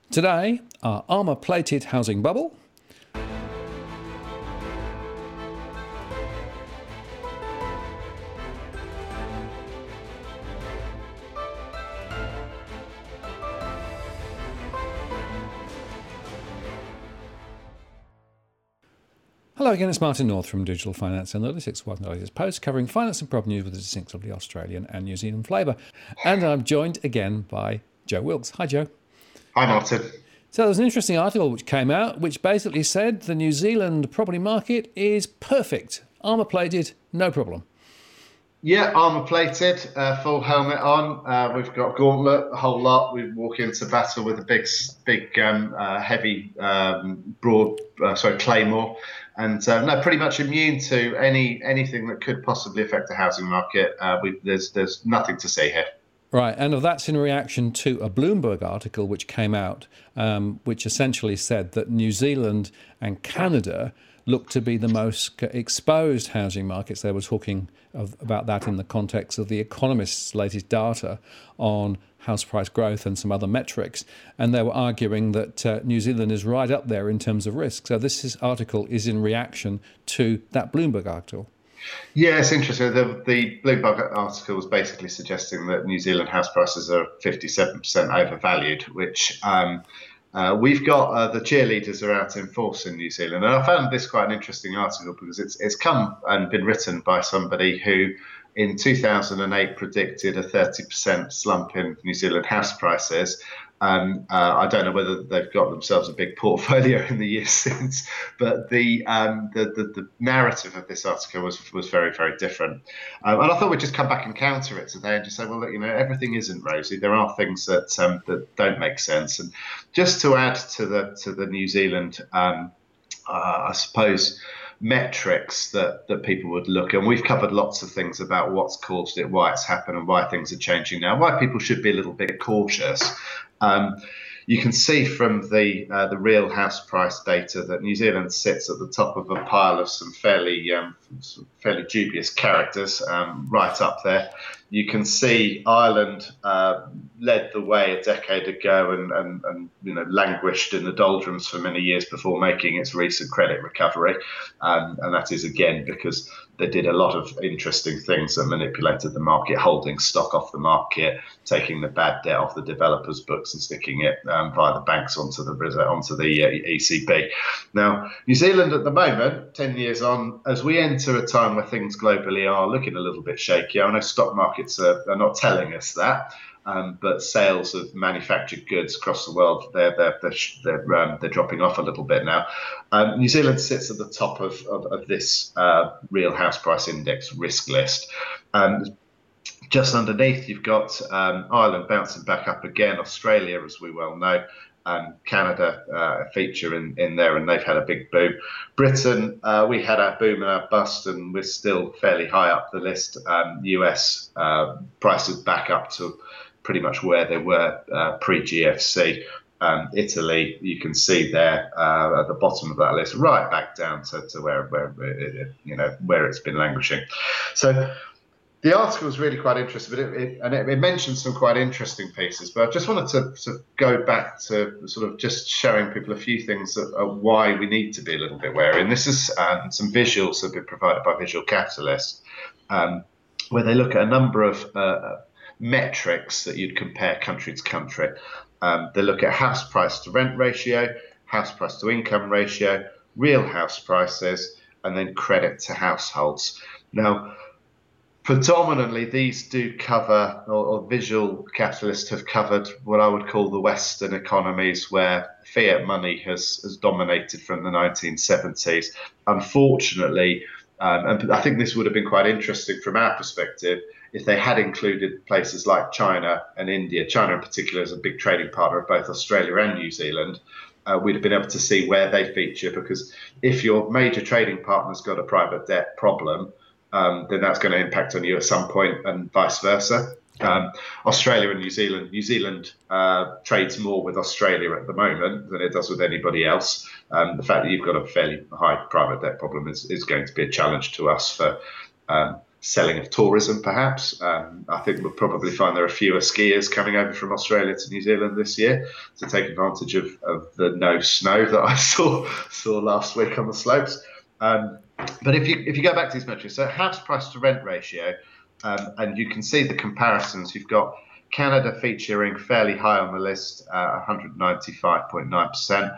Today, our armour-plated housing bubble, hello again, it's Martin North from Digital Finance Analytics, one of the latest posts covering finance and prop news with a distinctively Australian and New Zealand flavour. And I'm joined again by Joe Wilkes. Hi, Joe. Hi, Martin. So there's an interesting article which came out which basically said the New Zealand property market is perfect. Armour-plated, no problem. Yeah, armour-plated, full helmet on. We've got gauntlet, a whole lot. We walk into battle with a big, heavy, claymore. And no, pretty much immune to anything that could possibly affect the housing market. There's nothing to see here. Right, and that's in reaction to a Bloomberg article which came out, which essentially said that New Zealand and Canada look to be the most exposed housing markets. They were talking about that in the context of The Economist's latest data on house price growth and some other metrics. And they were arguing that New Zealand is right up there in terms of risk. So this article is in reaction to that Bloomberg article. Yeah, it's interesting. The Bloomberg article was basically suggesting that New Zealand house prices are 57% overvalued, which we've got the cheerleaders are out in force in New Zealand. And I found this quite an interesting article because it's come and been written by somebody who in 2008 predicted a 30% slump in New Zealand house prices. I don't know whether they've got themselves a big portfolio in the years since, but the narrative of this article was very, very different. And I thought we'd just come back and counter it today and just say, well, look, everything isn't rosy. There are things that don't make sense. And just to add to the New Zealand, I suppose, metrics that people would look at. And we've covered lots of things about what's caused it, why it's happened, and why things are changing now, why people should be a little bit cautious. You can see from the real house price data that New Zealand sits at the top of a pile of some fairly dubious characters right up there. You can see Ireland led the way a decade ago and languished in the doldrums for many years before making its recent credit recovery, and that is again because they did a lot of interesting things that manipulated the market, holding stock off the market, taking the bad debt off the developers' books and sticking it via the banks onto the ECB. Now, New Zealand at the moment, 10 years on, as we enter a time where things globally are looking a little bit shaky, I know stock markets are not telling us that, but sales of manufactured goods across the world, they're dropping off a little bit now. New Zealand sits at the top of this real house price index risk list. Just underneath, you've got Ireland bouncing back up again, Australia, as we well know, Canada a feature in there, and they've had a big boom. Britain, we had our boom and our bust, and we're still fairly high up the list. US prices back up to pretty much where they were pre-GFC. Italy, you can see there at the bottom of that list, right back down to where it's been languishing. So the article was really quite interesting, but it mentioned some quite interesting pieces. But I just wanted to go back to sort of just showing people a few things that are why we need to be a little bit wary. And this is some visuals that have been provided by Visual Capitalist, where they look at a number of metrics that you'd compare country to country. They look at house price to rent ratio, house price to income ratio, real house prices, and then credit to households. Now, predominantly, these do cover, or Visual Capitalists have covered what I would call the Western economies where fiat money has dominated from the 1970s. Unfortunately, and I think this would have been quite interesting from our perspective, if they had included places like China and India. China in particular is a big trading partner of both Australia and New Zealand. We'd have been able to see where they feature, because if your major trading partner's got a private debt problem, then that's going to impact on you at some point, and vice versa. Australia and New Zealand trades more with Australia at the moment than it does with anybody else. The fact that you've got a fairly high private debt problem is going to be a challenge to us for selling of tourism, perhaps. I think we'll probably find there are fewer skiers coming over from Australia to New Zealand this year to take advantage of the no snow that I saw last week on the slopes. But if you go back to these metrics, so house price to rent ratio, and you can see the comparisons. You've got Canada featuring fairly high on the list, 195.9%.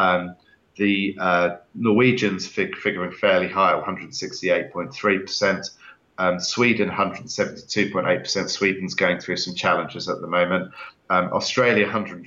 The Norwegians figuring fairly high at 168.3%. Sweden, 172.8%. Sweden's going through some challenges at the moment. Australia,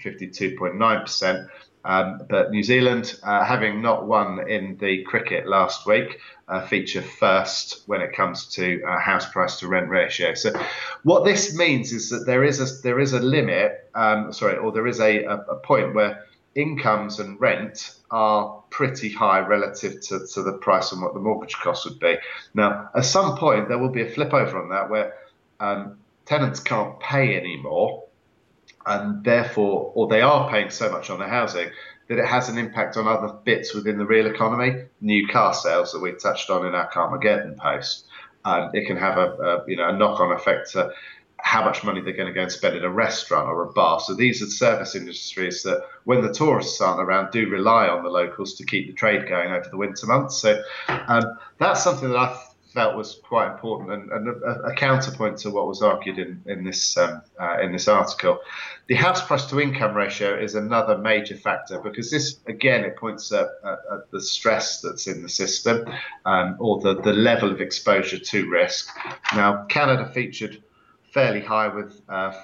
152.9%. But New Zealand, having not won in the cricket last week, feature first when it comes to house price to rent ratio. So, what this means is that there is a limit, there is a point where incomes and rent are pretty high relative to the price and what the mortgage cost would be. Now, at some point, there will be a flip over on that where tenants can't pay anymore, and therefore, or they are paying so much on their housing that it has an impact on other bits within the real economy. New car sales that we touched on in our Carmageddon post. It can have a knock-on effect to how much money they're going to go and spend in a restaurant or a bar. So these are service industries that, when the tourists aren't around, do rely on the locals to keep the trade going over the winter months. So that's something that I felt was quite important and a counterpoint to what was argued in this article. The house price to income ratio is another major factor, because this, again, it points at the stress that's in the system, or the level of exposure to risk. Now, Canada featured fairly high with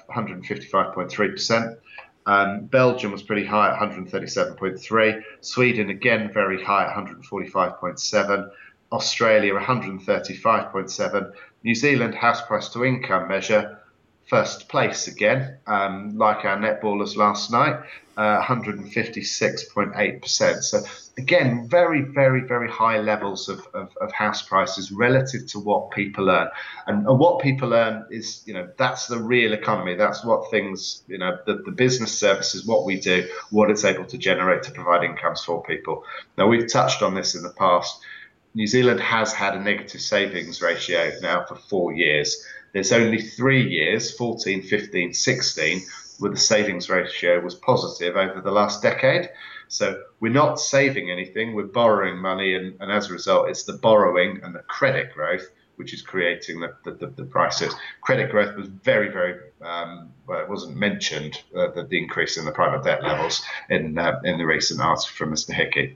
155.3%. Belgium was pretty high at 137.3. Sweden, again, very high at 145.7. Australia, 135.7. New Zealand house price to income measure, first place again, like our netballers last night, 156.8%. So again, very, very, very high levels of house prices relative to what people earn. And what people earn is, that's the real economy. That's what things, the business services, what we do, what it's able to generate to provide incomes for people. Now, we've touched on this in the past. New Zealand has had a negative savings ratio now for 4 years. There's only 3 years, 14, 15, 16, where the savings ratio was positive over the last decade. So we're not saving anything, we're borrowing money, and as a result, it's the borrowing and the credit growth which is creating the prices. Credit growth was very, very, it wasn't mentioned, the increase in the private debt levels in the recent article from Mr. Hickey.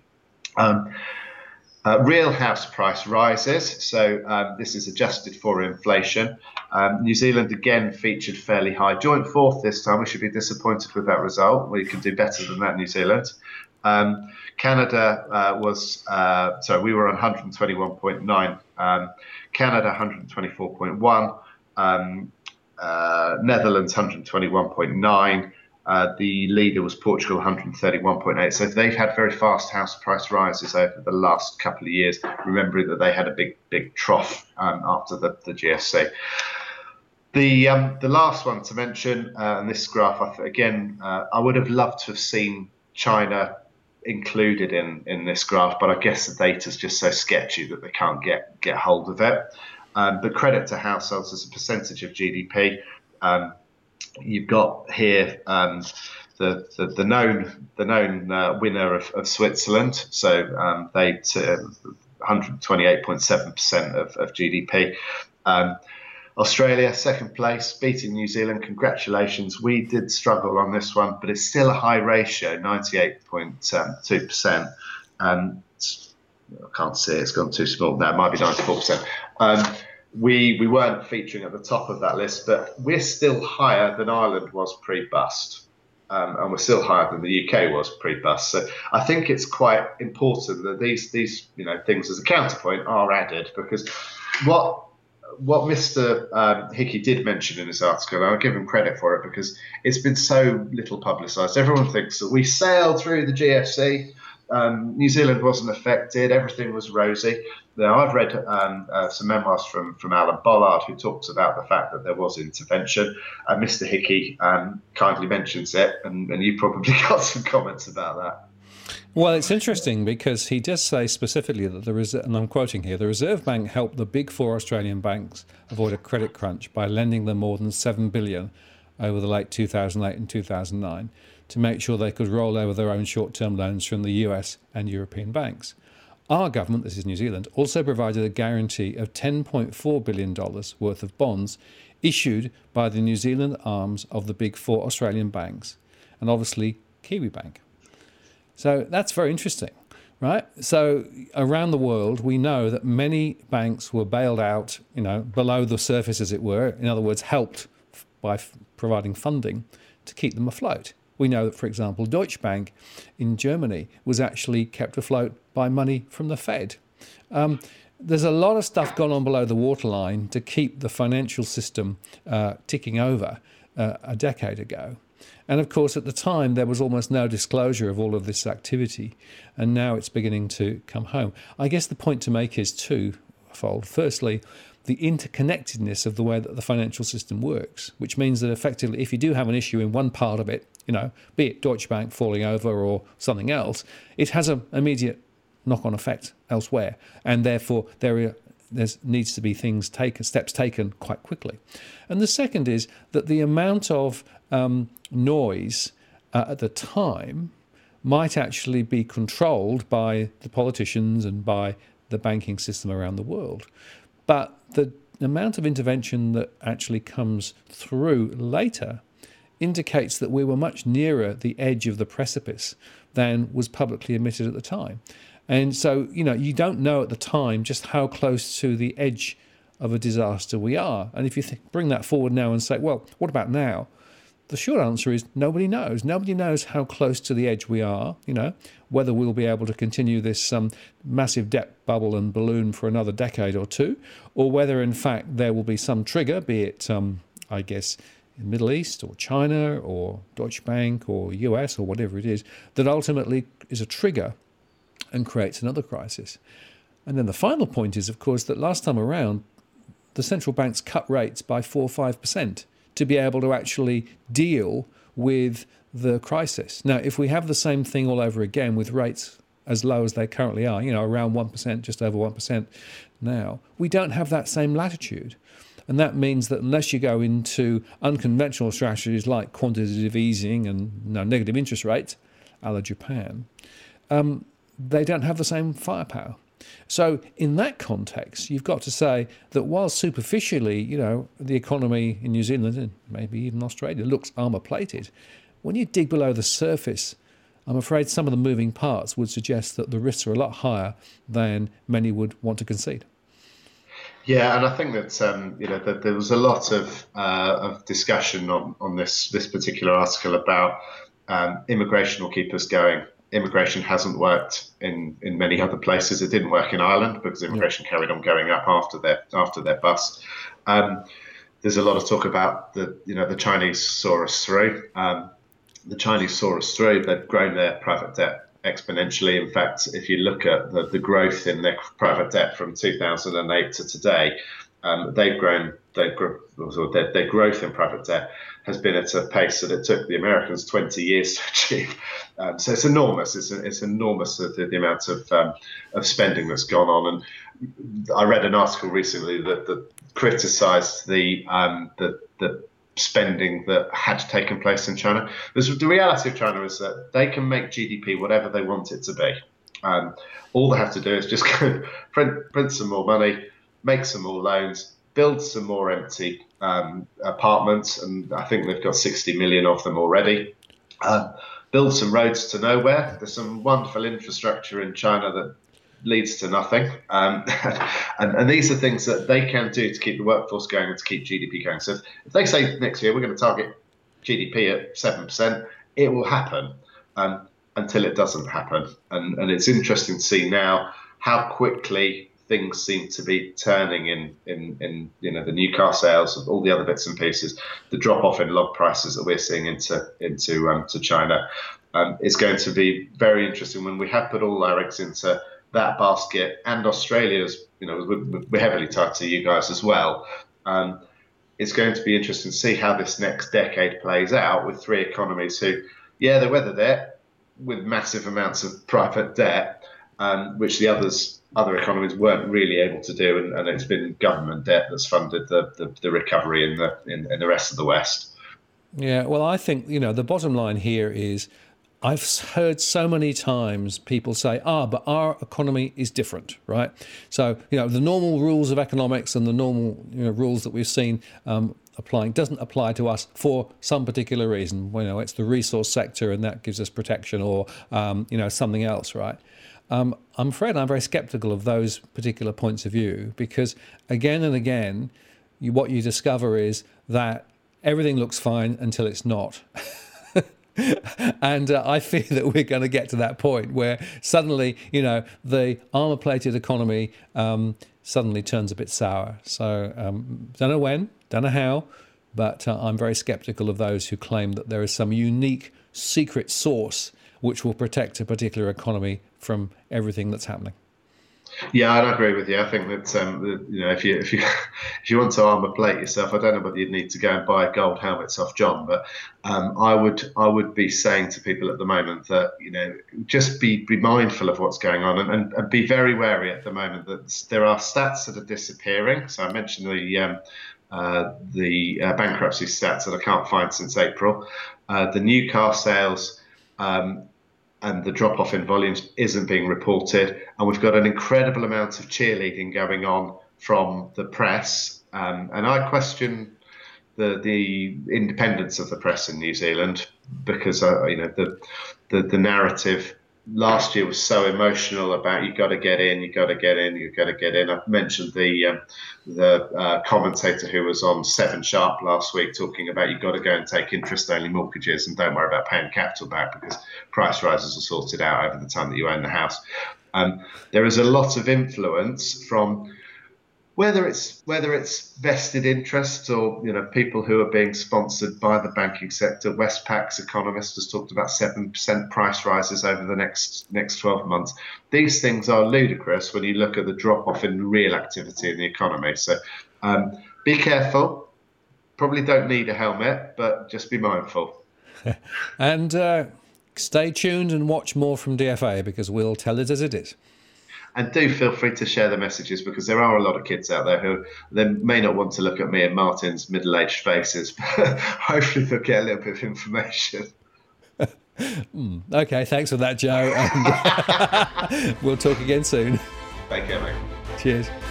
Real house price rises, so this is adjusted for inflation. New Zealand again featured fairly high, joint fourth this time. We should be disappointed with that result. We can do better than that, New Zealand. Canada we were on 121.9. Canada 124.1. Netherlands 121.9. The leader was Portugal, 131.8. So they've had very fast house price rises over the last couple of years, remembering that they had a big trough after the GFC. The last one to mention, and this graph, I would have loved to have seen China included in this graph, but I guess the data is just so sketchy that they can't get hold of it. But credit to households as a percentage of GDP. You've got here the known winner of Switzerland, so they 128.7% of GDP. Australia, second place, beating New Zealand. Congratulations. We did struggle on this one, but it's still a high ratio, 98.2%. I can't see it, it's gone too small now, it might be 94%. We weren't featuring at the top of that list, but we're still higher than Ireland was pre-bust, and we're still higher than the UK was pre-bust. So I think it's quite important that these things as a counterpoint are added, because what Mr. Hickey did mention in his article, and I'll give him credit for it because it's been so little publicised. Everyone thinks that we sailed through the GFC. New Zealand wasn't affected. Everything was rosy. Now, I've read some memoirs from Alan Bollard, who talks about the fact that there was intervention. Mr. Hickey kindly mentions it, and you probably got some comments about that. Well, it's interesting because he does say specifically that and I'm quoting here, the Reserve Bank helped the big four Australian banks avoid a credit crunch by lending them more than $7 billion over the late 2008 and 2009 to make sure they could roll over their own short-term loans from the US and European banks. Our government, this is New Zealand, also provided a guarantee of $10.4 billion worth of bonds issued by the New Zealand arms of the big four Australian banks and obviously Kiwibank. So that's very interesting, right? So around the world, we know that many banks were bailed out, below the surface, as it were. In other words, helped by providing funding to keep them afloat. We know that, for example, Deutsche Bank in Germany was actually kept afloat by money from the Fed. There's a lot of stuff gone on below the waterline to keep the financial system ticking over a decade ago. And of course, at the time, there was almost no disclosure of all of this activity. And now it's beginning to come home. I guess the point to make is twofold. Firstly, the interconnectedness of the way that the financial system works, which means that effectively, if you do have an issue in one part of it, be it Deutsche Bank falling over or something else, it has an immediate knock-on effect elsewhere. And therefore, there needs to be steps taken quite quickly. And the second is that the amount of noise at the time might actually be controlled by the politicians and by the banking system around the world. But the amount of intervention that actually comes through later indicates that we were much nearer the edge of the precipice than was publicly admitted at the time. And so, you don't know at the time just how close to the edge of a disaster we are. And if you bring that forward now and say, well, what about now? The short answer is nobody knows. Nobody knows how close to the edge we are, whether we'll be able to continue this massive debt bubble and balloon for another decade or two, or whether, in fact, there will be some trigger, be it, I guess, in the Middle East or China or Deutsche Bank or US or whatever it is, that ultimately is a trigger and creates another crisis. And then the final point is, of course, that last time around, the central banks cut rates by 4 or 5% to be able to actually deal with the crisis. Now, if we have the same thing all over again with rates as low as they currently are, around 1%, just over 1% now, we don't have that same latitude. And that means that unless you go into unconventional strategies like quantitative easing and negative interest rates, a la Japan, they don't have the same firepower. So in that context, you've got to say that while superficially, the economy in New Zealand and maybe even Australia looks armour-plated, when you dig below the surface, I'm afraid some of the moving parts would suggest that the risks are a lot higher than many would want to concede. Yeah, and I think that that there was a lot of discussion on this particular article about immigration will keep us going. Immigration hasn't worked in many other places. It didn't work in Ireland because immigration carried on going up after their bust. There's a lot of talk about the Chinese saw us through. The Chinese saw us through. They've grown their private debt exponentially. In fact, if you look at the growth in their private debt from 2008 to today, their growth in private debt has been at a pace that it took the Americans 20 years to achieve. So it's enormous. It's enormous the amount of spending that's gone on. And I read an article recently that criticised the spending that had taken place in China. The reality of China is that they can make GDP whatever they want it to be. All they have to do is just go print some more money, make some more loans, build some more empty apartments, and I think they've got 60 million of them already. Build some roads to nowhere. There's some wonderful infrastructure in China that leads to nothing. And these are things that they can do to keep the workforce going and to keep GDP going. So if they say next year we're going to target GDP at 7%, it will happen until it doesn't happen. And it's interesting to see now how quickly things seem to be turning in the new car sales, all the other bits and pieces, the drop off in log prices that we're seeing into China. It's going to be very interesting when we have put all our eggs into that basket, and Australia's, we're heavily tied to you guys as well. It's going to be interesting to see how this next decade plays out with three economies who, they weathered it, with massive amounts of private debt, which the other economies weren't really able to do, and it's been government debt that's funded the recovery in the rest of the West. Yeah, well, I think, the bottom line here is I've heard so many times people say, but our economy is different, right? So, the normal rules of economics and the normal rules that we've seen applying doesn't apply to us for some particular reason. It's the resource sector and that gives us protection, or, something else, right? I'm afraid I'm very skeptical of those particular points of view, because again and again, what you discover is that everything looks fine until it's not. And I fear that we're going to get to that point where suddenly, the armor-plated economy suddenly turns a bit sour. So don't know when, don't know how, but I'm very skeptical of those who claim that there is some unique secret source which will protect a particular economy from everything that's happening. Yeah, I agree with you. I think that if you want to armor plate yourself, I don't know whether you'd need to go and buy gold helmets off John, but I would be saying to people at the moment that just be mindful of what's going on, and be very wary at the moment that there are stats that are disappearing. So I mentioned the bankruptcy stats that I can't find since April. The new car sales. And the drop-off in volumes isn't being reported. And we've got an incredible amount of cheerleading going on from the press. And I question the independence of the press in New Zealand, because the narrative last year was so emotional about you've got to get in, you've got to get in, you've got to get in. I mentioned the commentator who was on 7 Sharp last week talking about you've got to go and take interest-only mortgages and don't worry about paying capital back because price rises are sorted out over the time that you own the house. There is a lot of influence from whether it's vested interests or people who are being sponsored by the banking sector. Westpac's economist has talked about 7% price rises over the next 12 months. These things are ludicrous when you look at the drop off in real activity in the economy. So be careful. Probably don't need a helmet, but just be mindful. And stay tuned and watch more from DFA, because we'll tell it as it is. And do feel free to share the messages, because there are a lot of kids out there who they may not want to look at me and Martin's middle-aged faces, but hopefully they'll get a little bit of information. Okay, thanks for that, Joe. And we'll talk again soon. Take care, mate. Cheers.